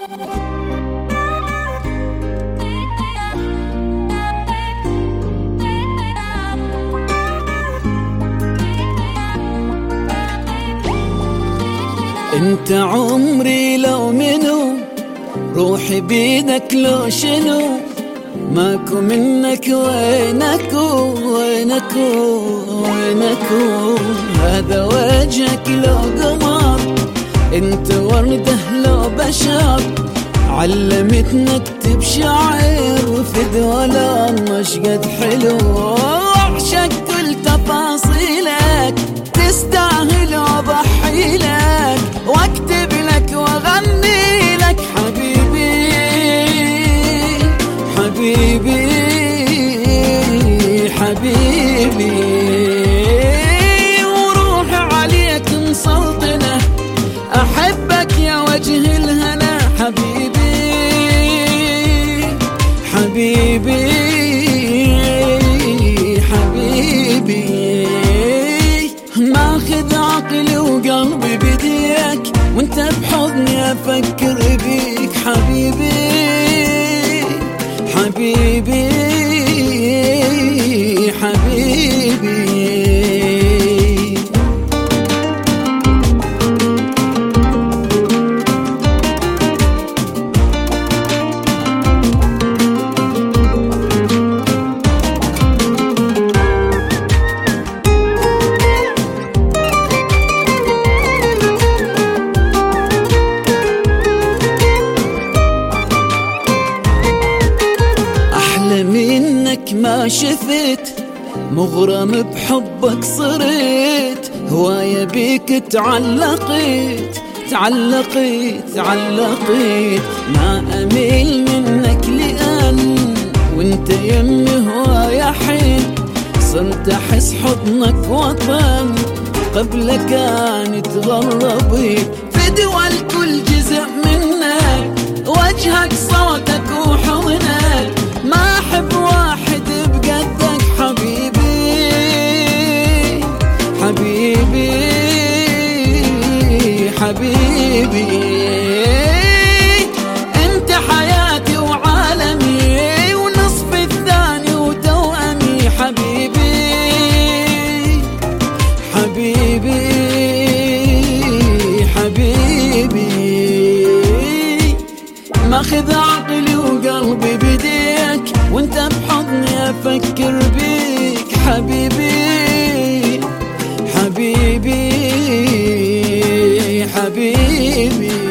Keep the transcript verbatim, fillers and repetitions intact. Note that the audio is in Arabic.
انت عمري لو منو، روحي بيدك لو شنو، ماكو منك وينكو وينكو وينكو. هذا وجهك لو قمر، انت ورده لو بشر، علمتنا اكتب شعر وفي دولة مشقد حلو. اعشق كل تفاصيلك، تستاهل واضحي لك واكتب لك واغني لك حبيبي حبيبي حبيبي. وروحي عليك مسلطنة، احبك يا وجه الهنا حبيبي حبيبي حبيبي. ماخذ عقلي وقلبي بديك، وانت بحضني افكر بيك حبيبي حبيبي حبيبي. منك ما شفت، مغرم بحبك صرت، هواية بيك تعلقت تعلقت تعلقت. ما أميل منك لأن وانت يمي هواية حين، صرت أحس حضنك وطن، قبل كانت غربت في دول كل جزء منك، وجهك صوتك وحضنك، ما أحب واحد بقدك حبيبي حبيبي حبيبي. انت حياتي وعالمي ونصف الثاني وتوأمي حبيبي حبيبي حبيبي. ماخذ عقلي وقلبي بديك، وانت بحضني افكر بيك حبيبي حبيبي حبيبي.